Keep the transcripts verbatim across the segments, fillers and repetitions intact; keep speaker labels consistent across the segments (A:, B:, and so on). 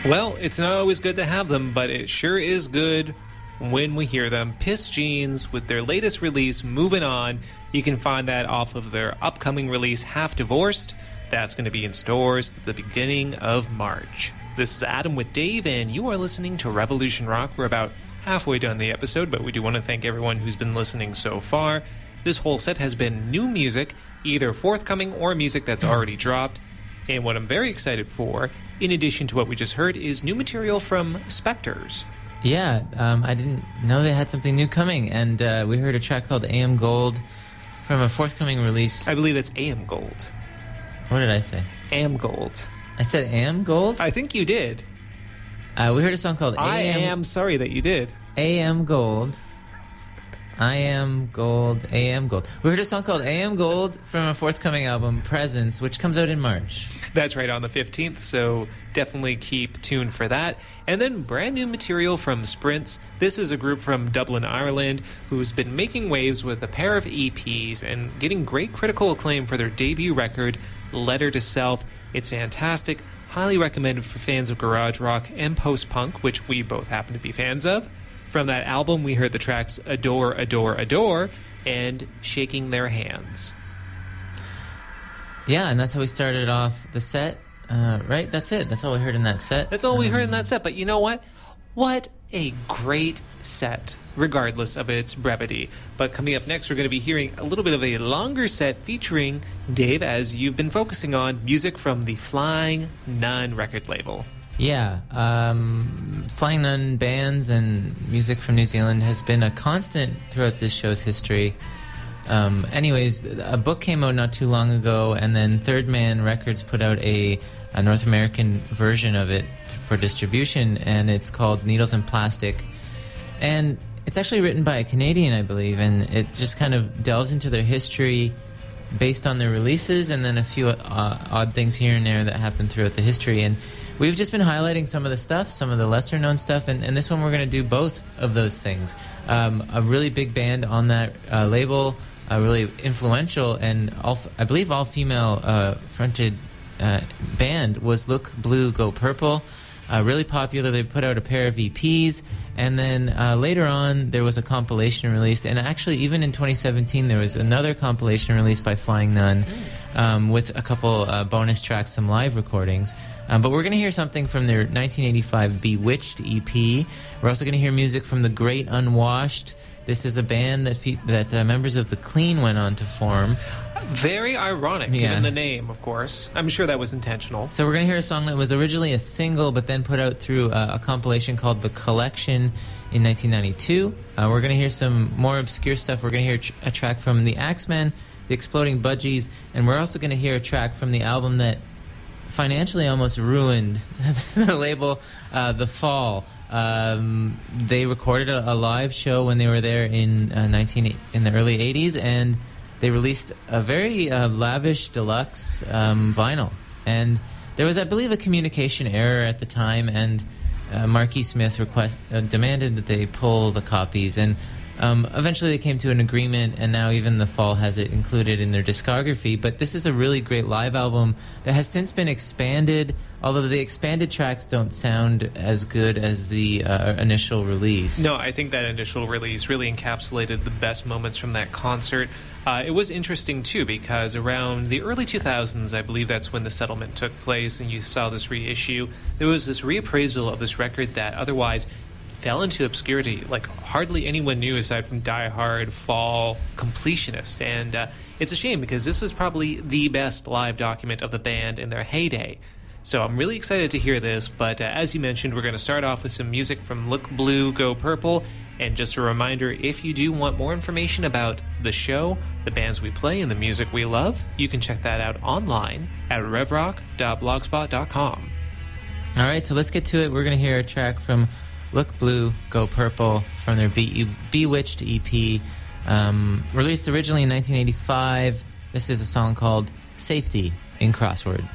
A: Well, it's not always good to have them, but it sure is good when we hear them. Piss Jeans with their latest release, Moving On. You can find that off of their upcoming release, Half Divorced. That's going to be in stores at the beginning of March. This is Adam with Dave, and you are listening to Revolution Rock. We're about halfway done the episode, but we do want to thank everyone who's been listening so far. This whole set has been new music, either forthcoming or music that's already dropped. And what I'm very excited for, in addition to what we just heard, is new material from Spectres.
B: Yeah, um, I didn't know they had something new coming, and uh, we heard a track called A M Gold from a forthcoming release.
A: I believe it's A M Gold.
B: What did I say?
A: A M Gold.
B: I said A M Gold?
A: I think you did.
B: Uh, we heard a song called
A: I
B: A M...
A: am sorry that you did.
B: A M Gold. I Am Gold, A M Gold. We heard a song called A M Gold from a forthcoming album, Presence, which comes out in March.
A: That's right, on the fifteenth, so definitely keep tuned for that. And then brand new material from Sprints. This is a group from Dublin, Ireland, who's been making waves with a pair of E Ps and getting great critical acclaim for their debut record, Letter to Self. It's fantastic, highly recommended for fans of garage rock and post-punk, which we both happen to be fans of. From that album, we heard the tracks Adore, Adore, Adore, and Shaking Their Hands.
B: Yeah, and that's how we started off the set, uh, right? That's it. That's all we heard in that set.
A: That's all
B: um,
A: we heard in that set. But you know what? What a great set, regardless of its brevity. But coming up next, we're going to be hearing a little bit of a longer set featuring Dave, as you've been focusing on music from the Flying Nun record label.
B: Yeah, um, Flying Nun bands and music from New Zealand has been a constant throughout this show's history. Um, anyways, a book came out not too long ago, and then Third Man Records put out a, a North American version of it for distribution, and it's called Needles and Plastic. And it's actually written by a Canadian, I believe, and it just kind of delves into their history based on their releases, and then a few uh, odd things here and there that happened throughout the history. And we've just been highlighting some of the stuff, some of the lesser-known stuff, and, and this one we're going to do both of those things. Um, a really big band on that uh, label, uh, really influential, and all, I believe all-female uh, fronted uh, band was Look Blue, Go Purple. Uh, really popular. They put out a pair of E Ps, and then uh, later on there was a compilation released, and actually even in twenty seventeen there was another compilation released by Flying Nun um, with a couple uh, bonus tracks, some live recordings. Um, but we're going to hear something from their nineteen eighty-five Bewitched E P. We're also going to hear music from The Great Unwashed. This is a band that fe- that uh, members of The Clean went on to form.
A: Very ironic,
B: Yeah.
A: given the name, of course. I'm sure that was intentional.
B: So we're going to hear a song that was originally a single, but then put out through uh, a compilation called The Collection in nineteen ninety-two. Uh, we're going to hear some more obscure stuff. We're going to hear tr- a track from The Axemen, The Exploding Budgies, and we're also going to hear a track from the album that financially almost ruined the label, uh, The Fall. Um, they recorded a, a live show when they were there in uh, nineteen in the early eighties, and they released a very uh, lavish deluxe um, vinyl. And there was, I believe, a communication error at the time, and uh, Marky Smith request uh, demanded that they pull the copies, and um, eventually they came to an agreement, and now even The Fall has it included in their discography. But this is a really great live album that has since been expanded, although the expanded tracks don't sound as good as the uh, initial release.
A: No, I think that initial release really encapsulated the best moments from that concert. Uh, it was interesting, too, because around the early two thousands, I believe that's when the settlement took place, and you saw this reissue. There was this reappraisal of this record that otherwise fell into obscurity. Like, hardly anyone knew aside from die-hard Fall completionists. And uh, it's a shame, because this is probably the best live document of the band in their heyday. So I'm really excited to hear this, but uh, as you mentioned, we're going to start off with some music from Look Blue, Go Purple. And just a reminder, if you do want more information about the show, the bands we play, and the music we love, you can check that out online at revrock dot blogspot dot com.
B: All right, so let's get to it. We're going to hear a track from Look Blue, Go Purple from their Be- Bewitched E P, um, released originally in nineteen eighty-five. This is a song called Safety in Crossword.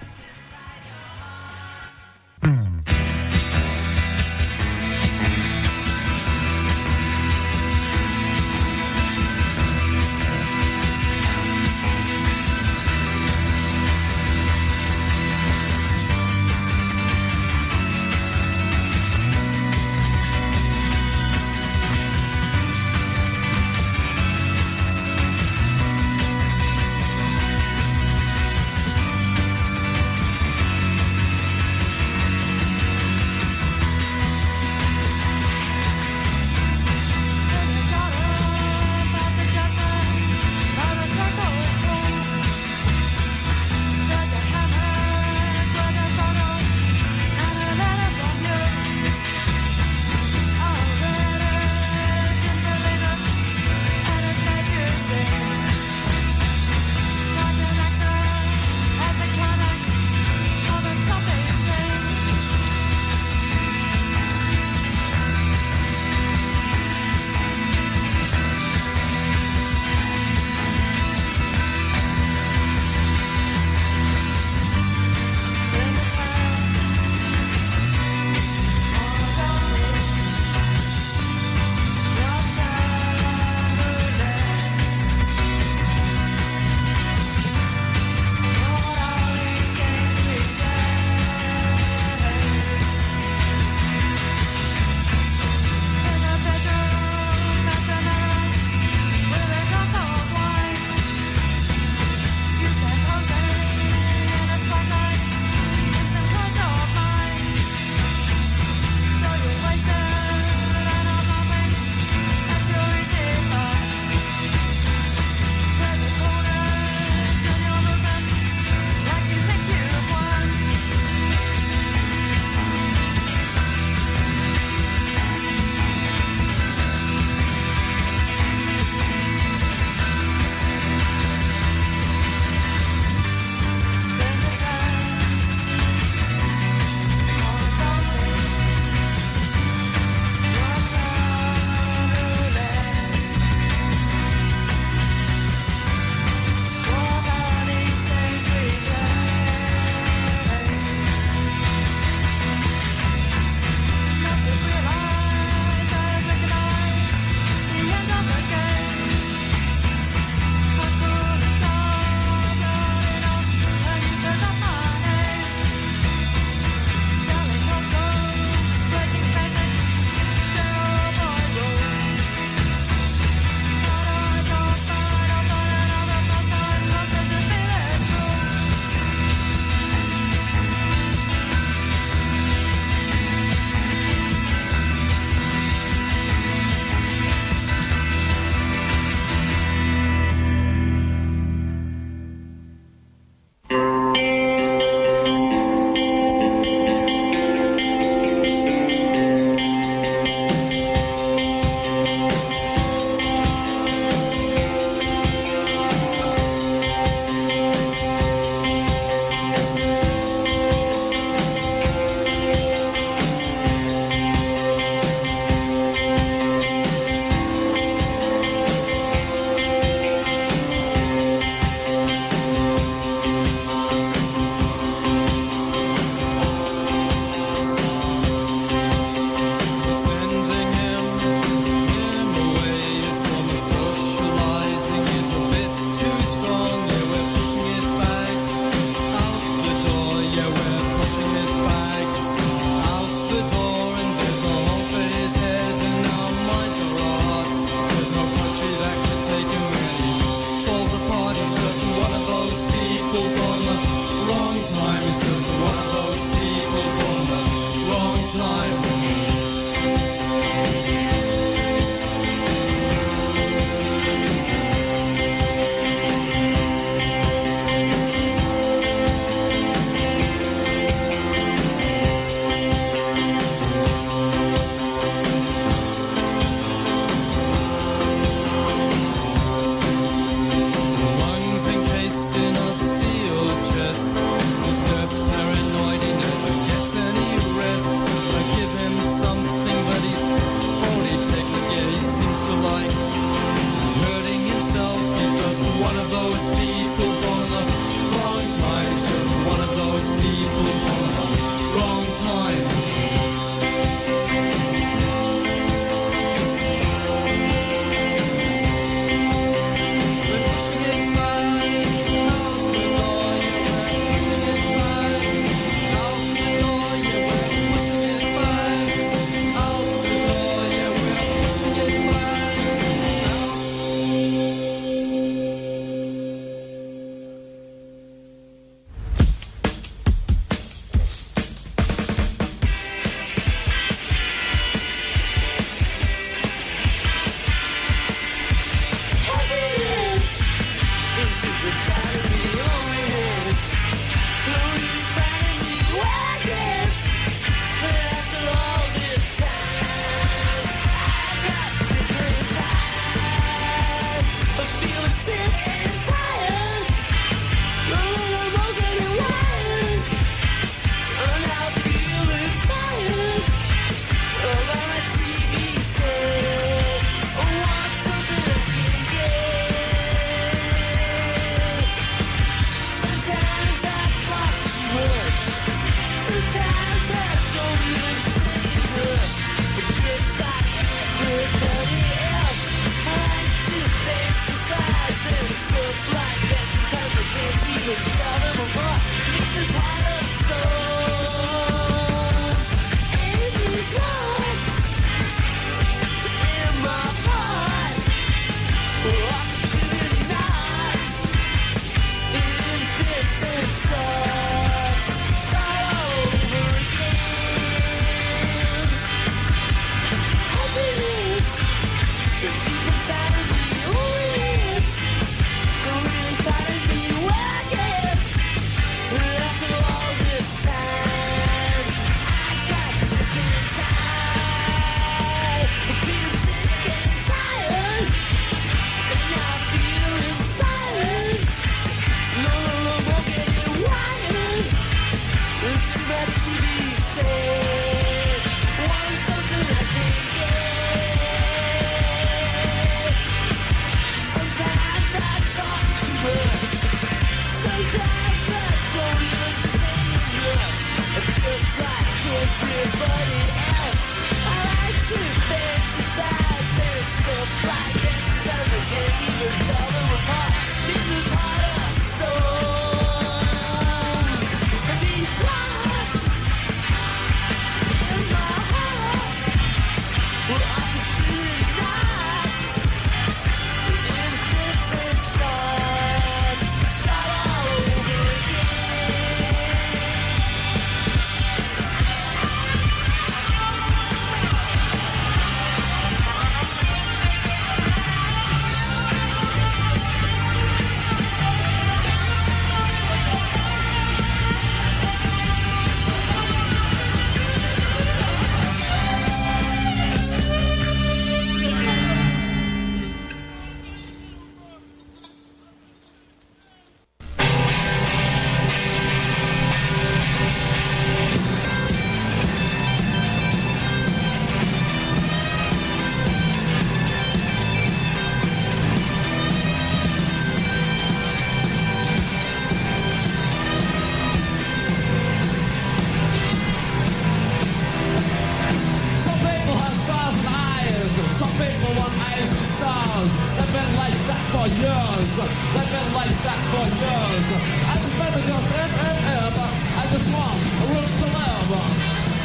C: years. They've been like that for years. I just made the just F F F. I just want a room to live.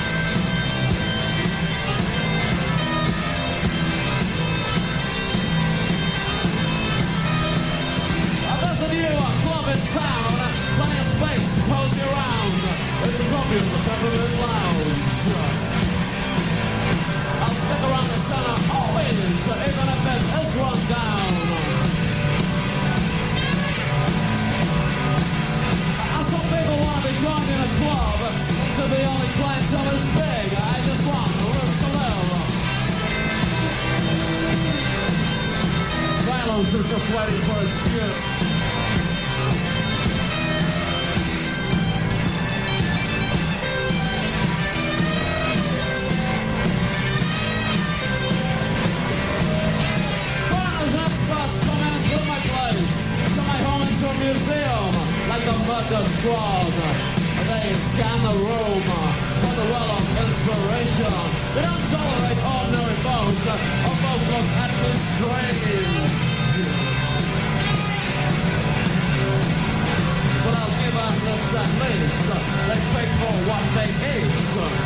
C: There's a new club in town, plenty of space to pose me around. It's a copy of the Peppermint Lounge. I'll stick around the center always, even if it is run down. Some people want to be joined in a club, to the only clientele is big. I just want a room to live. Violence is just waiting for its cue. Museum, like the murder squad. They scan the room for the well of inspiration. They don't tolerate ordinary folk, or folk look at me strange. But I'll give them this at least. They pay for what they eat.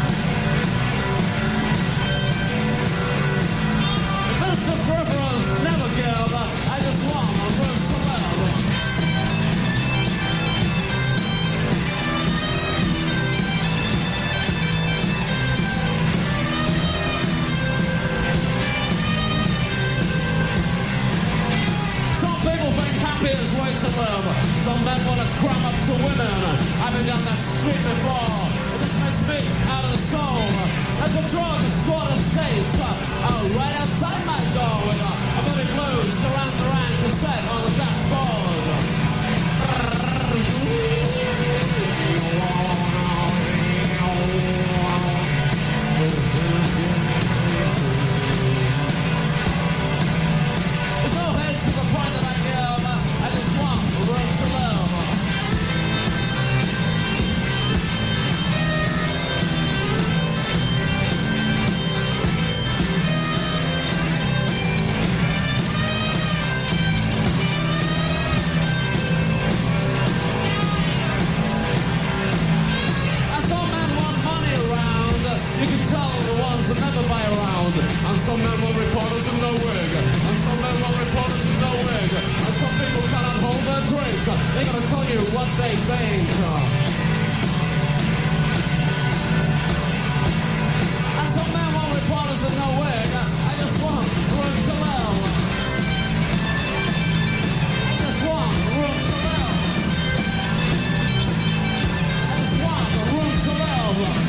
C: Mister Peripherals never give. I just want a room to live. Happy is way to live. Some men want to cram up to women. I've been down that street before. This makes me out of the soul. As a drug, a squad of states. Uh, right outside my door with a bloody blues, Duran Duran cassette on the dashboard. There's no head to the point that I give. I just want a room to live. I saw men want money around. You can tell the ones that never buy around. And some men want reporters in no wig. And some men want reporters in no wig. And some people cannot hold their drink. They're gonna tell you what they think. And some men want reporters in no wig. I just want room to live. I just want room to live. I just want room to live.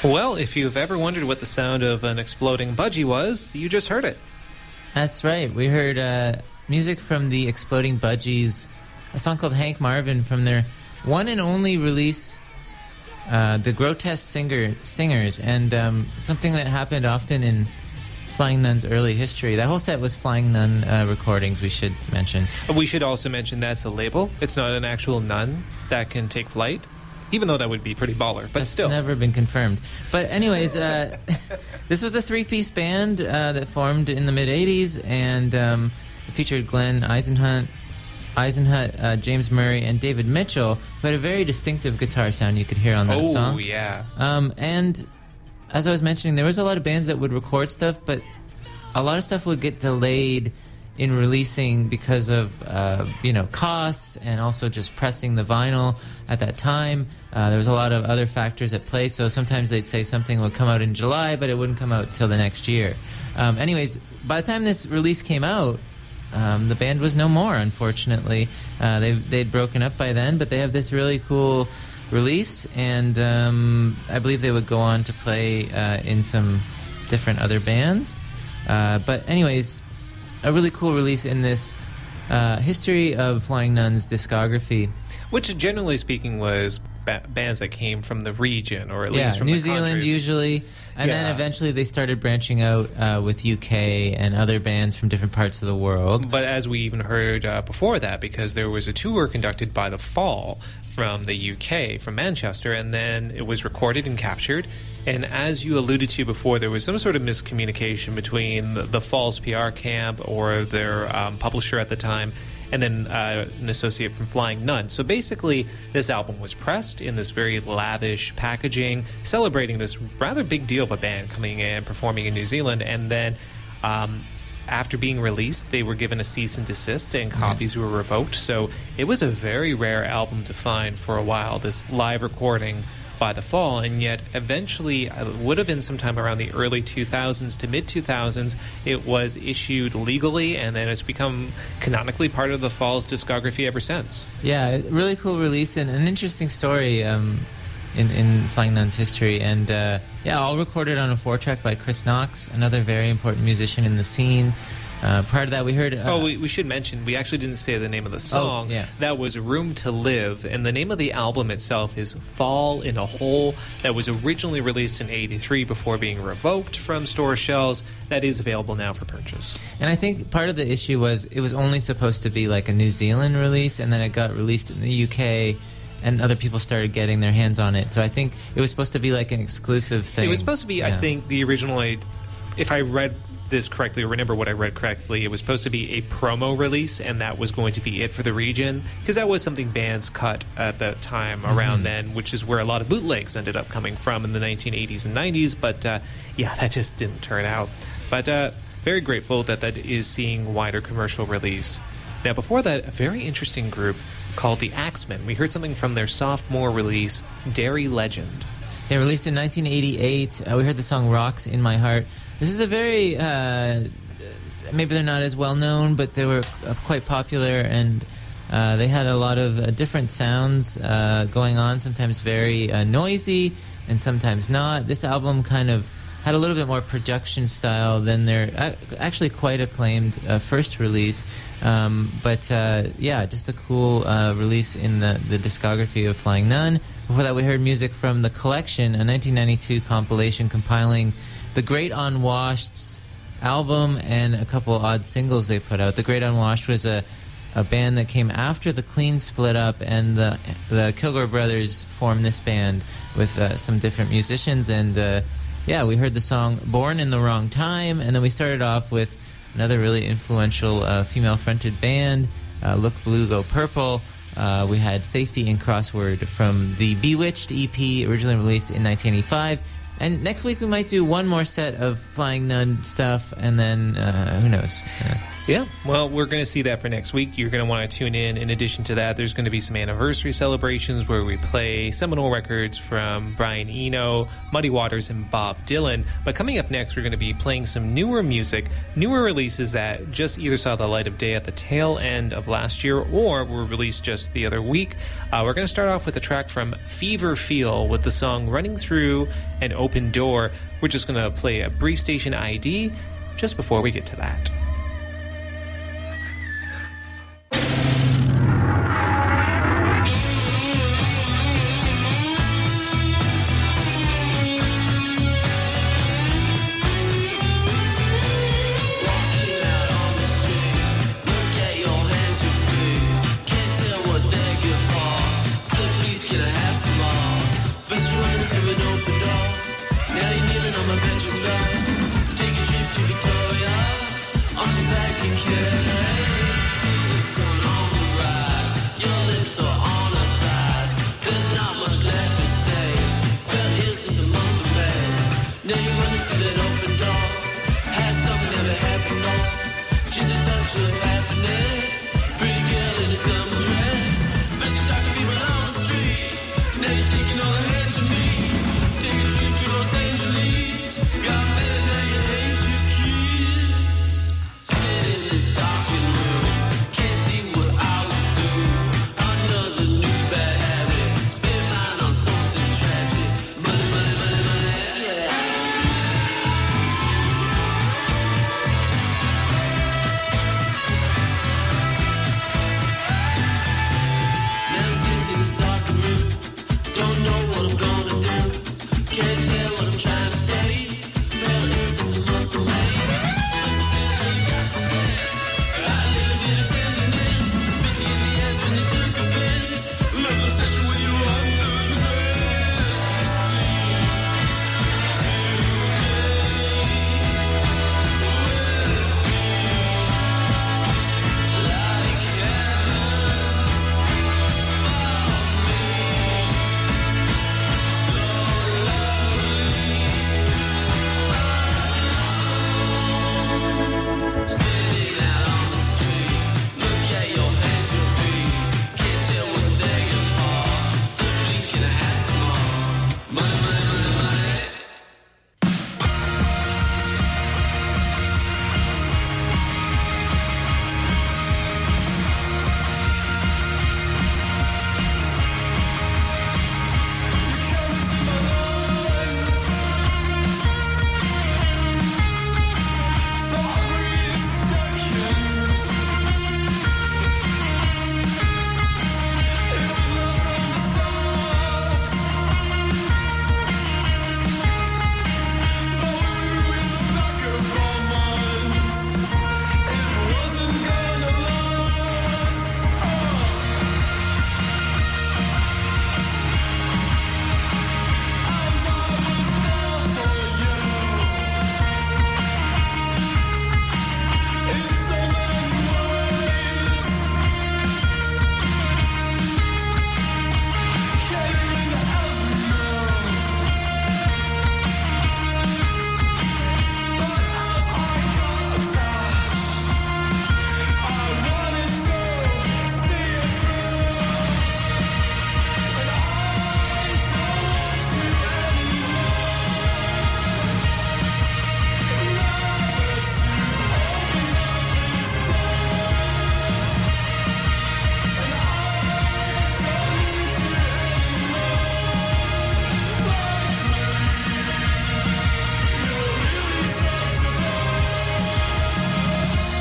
A: Well, if you've ever wondered what the sound of an exploding budgie was, you just heard it.
B: That's right. We heard uh, music from the Exploding Budgies, a song called Hank Marvin from their one and only release, uh, The Grotesque Singer Singers, and um, something that happened often in Flying Nun's early history. That whole set was Flying Nun uh, recordings, we should mention.
A: We should also mention that's a label. It's not an actual nun that can take flight, even though that would be pretty baller, but
B: That's
A: still.
B: never been confirmed. But anyways, uh, this was a three-piece band uh, that formed in the mid-eighties, and um, it featured Glenn Eisenhut, Eisenhut uh, James Murray, and David Mitchell, who had a very distinctive guitar sound you could hear on that
A: oh,
B: song.
A: Oh, yeah.
B: Um, and as I was mentioning, there was a lot of bands that would record stuff, but a lot of stuff would get delayed in releasing because of, uh, you know, costs and also just pressing the vinyl at that time. Uh, there was a lot of other factors at play, so sometimes they'd say something would come out in July, but it wouldn't come out till the next year. Um, anyways, by the time this release came out, um, the band was no more, unfortunately. Uh, they, they'd broken up by then, but they have this really cool release, and um, I believe they would go on to play uh, in some different other bands. Uh, but anyways, a really cool release in this uh, history of Flying Nun's discography.
A: Which, generally speaking, was ba- bands that came from the region, or at
B: yeah,
A: least from
B: New
A: the
B: Zealand
A: country.
B: usually. And
A: Yeah.
B: then eventually they started branching out uh, with U K and other bands from different parts of the world.
A: But as we even heard uh, before that, because there was a tour conducted by The Fall from the U K, from Manchester, and then it was recorded and captured. And as you alluded to before, there was some sort of miscommunication between the, the Fall's P R camp or their um, publisher at the time, and then uh, an associate from Flying Nun. So basically, this album was pressed in this very lavish packaging, celebrating this rather big deal of a band coming in, performing in New Zealand, and then um, after being released, they were given a cease and desist, and copies were revoked. So it was a very rare album to find for a while, this live recording by The Fall, and yet eventually it would have been sometime around the early two thousands to mid two thousands it was issued legally, and then it's become canonically part of The Fall's discography ever since.
B: Yeah, really cool release and an interesting story um, in, in Flying Nun's history. And uh, yeah, all recorded on a four-track by Chris Knox, another very important musician in the scene. Uh, prior to that, we heard... Uh,
A: oh, we, we should mention, we actually didn't say the name of the song.
B: Oh, yeah.
A: That was Room to Live, and the name of the album itself is Fall in a Hole. That was originally released in eighty-three before being revoked from store shelves. That is available now for purchase.
B: And I think part of the issue was it was only supposed to be like a New Zealand release, and then it got released in the U K, and other people started getting their hands on it. So I think it was supposed to be like an exclusive thing.
A: It was supposed to be,
B: yeah.
A: I think, the original... If I read this correctly, or remember what I read correctly, it was supposed to be a promo release, and that was going to be it for the region, because that was something bands cut at the time around mm-hmm. then, which is where a lot of bootlegs ended up coming from in the nineteen eighties and nineties. But uh, yeah, that just didn't turn out. But uh, very grateful that that is seeing wider commercial release. Now, before that, a very interesting group called the Axemen. We heard something from their sophomore release, Dairy Legend.
B: They were released in nineteen eighty-eight. Uh, we heard the song Rocks in My Heart. This is a very, uh, maybe they're not as well known, but they were uh, quite popular, and uh, they had a lot of uh, different sounds uh, going on, sometimes very uh, noisy and sometimes not. This album kind of had a little bit more production style than their uh, actually quite acclaimed uh, first release. Um, but uh, yeah, just a cool uh, release in the, the discography of Flying Nun. Before that, we heard music from The Collection, a nineteen ninety-two compilation compiling The Great Unwashed's album and a couple odd singles they put out. The Great Unwashed was a, a band that came after the Clean split up, and the the Kilgore brothers formed this band with uh, some different musicians. And uh, yeah, we heard the song Born in the Wrong Time, and then we started off with another really influential uh, female-fronted band, uh, Look Blue, Go Purple. Uh, we had Safety and Crossword from the Bewitched E P, originally released in nineteen eighty-five. And next week we might do one more set of Flying Nun stuff, and then uh, who knows? Uh,
A: Yeah, well, we're going to see that for next week. You're going to want to tune in. In addition to that, there's going to be some anniversary celebrations where we play seminal records from Brian Eno, Muddy Waters, and Bob Dylan. But coming up next, we're going to be playing some newer music, newer releases that just either saw the light of day at the tail end of last year or were released just the other week. Uh, we're going to start off with a track from Fever Feel with the song Running Through an Open Door. We're just going to play a brief station I D just before we get to that.
D: Take a trip to Victoria, oxen back in care.